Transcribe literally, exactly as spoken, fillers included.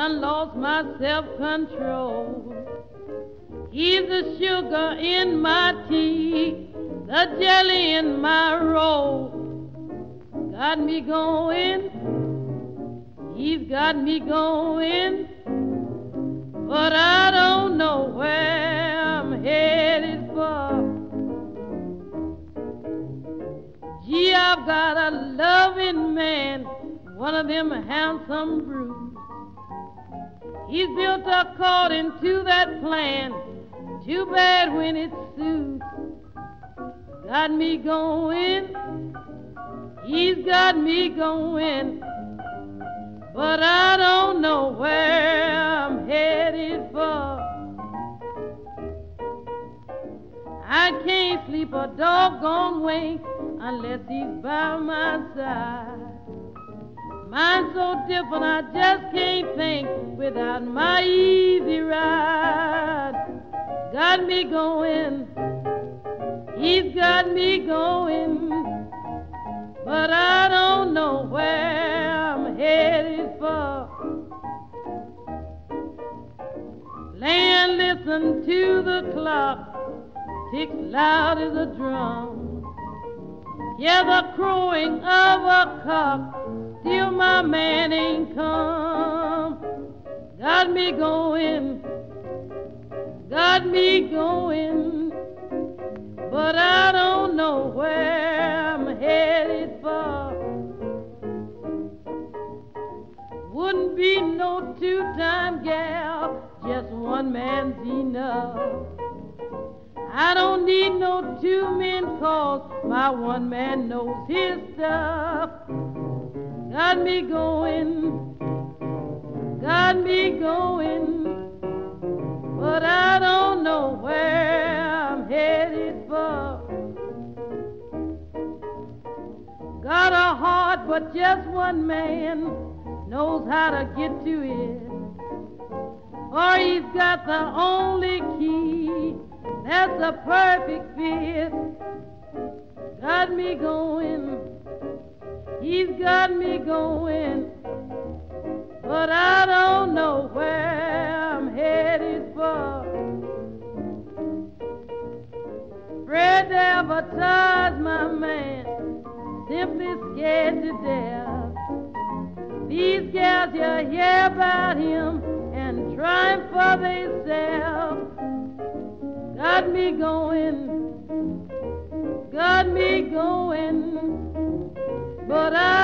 done lost my self-control. He's the sugar in my tea, the jelly in my roll. Got me going, he's got me going, but I don't know where I'm headed for. Gee, I've got a loving man, one of them handsome brutes. He's built according to that plan, too bad when it suits. Got me going, he's got me going, but I don't know where I'm headed for. I can't sleep a doggone wink unless he's by my side. Mine's so different I just can't think without my easy ride. Got me going, he's got me going, but I don't know where I'm headed for. Lay and listen to the clock, ticks loud as a drum. Hear the crowing of a cock, still my man ain't come. Got me going, got me going, but I don't know where I'm headed for. Wouldn't be no two-time gal, just one man's enough. I don't need no two men, cause my one man knows his stuff. Got me going, got me going, but I don't know where I'm headed for. Got a heart, but just one man knows how to get to it. Or he's got the only key that's a perfect fit. Got me going, he's got me going, but I don't know where I'm headed for. Afraid to advertise my man, simply scared to death. These gals you hear about him and trying for theyself. Got me going, got me going, but I